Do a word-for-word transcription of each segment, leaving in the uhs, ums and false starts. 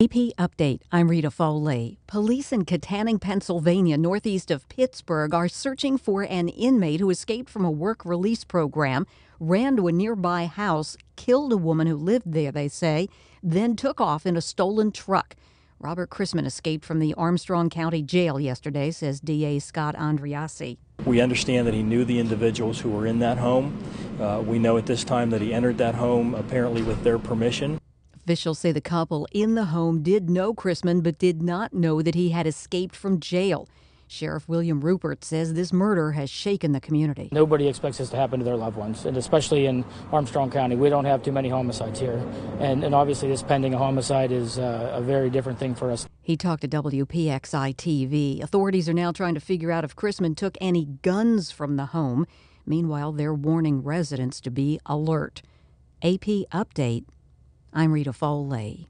A P Update. I'm Rita Foley. Police in Katanning, Pennsylvania, northeast of Pittsburgh, are searching for an inmate who escaped from a work release program, ran to a nearby house, killed a woman who lived there, they say, then took off in a stolen truck. Robert Chrisman escaped from the Armstrong County Jail yesterday, says D A Scott Andriasi. We understand that he knew the individuals who were in that home. Uh, we know at this time that he entered that home apparently with their permission. Officials say the couple in the home did know Chrisman but did not know that he had escaped from jail. Sheriff William Rupert says this murder has shaken the community. Nobody expects this to happen to their loved ones, and especially in Armstrong County. We don't have too many homicides here, and, and obviously this pending a homicide is uh, a very different thing for us. He talked to W P X I T V. Authorities are now trying to figure out if Chrisman took any guns from the home. Meanwhile, they're warning residents to be alert. A P Update. I'm Rita Foley.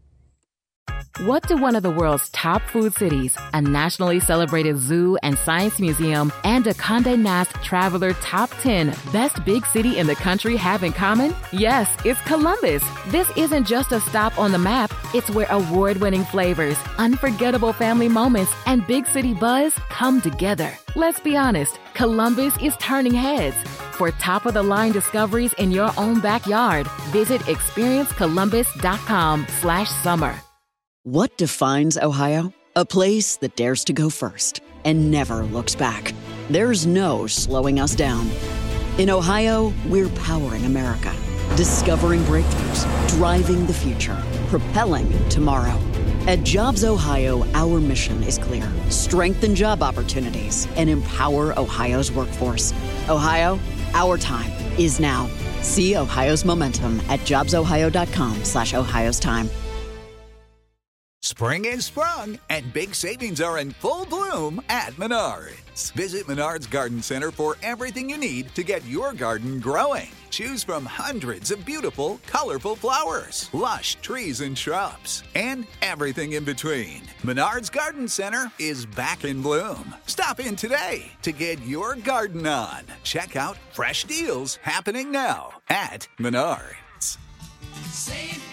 What do one of the world's top food cities, a nationally celebrated zoo and science museum, and a Condé Nast Traveler Top ten Best Big City in the country have in common? Yes, it's Columbus. This isn't just a stop on the map. It's where award-winning flavors, unforgettable family moments, and big city buzz come together. Let's be honest, Columbus is turning heads. For top-of-the-line discoveries in your own backyard, visit experience columbus dot com slash summer. What defines Ohio? A place that dares to go first and never looks back. There's no slowing us down. In Ohio, we're powering America, discovering breakthroughs, driving the future, propelling tomorrow. At Jobs Ohio, our mission is clear. Strengthen job opportunities and empower Ohio's workforce. Ohio, our time is now. See Ohio's momentum at jobs ohio dot com slash Ohio's time. Spring is sprung, and big savings are in full bloom at Menards. Visit Menards Garden Center for everything you need to get your garden growing. Choose from hundreds of beautiful, colorful flowers, lush trees and shrubs, and everything in between. Menards Garden Center is back in bloom. Stop in today to get your garden on. Check out fresh deals happening now at Menards. Save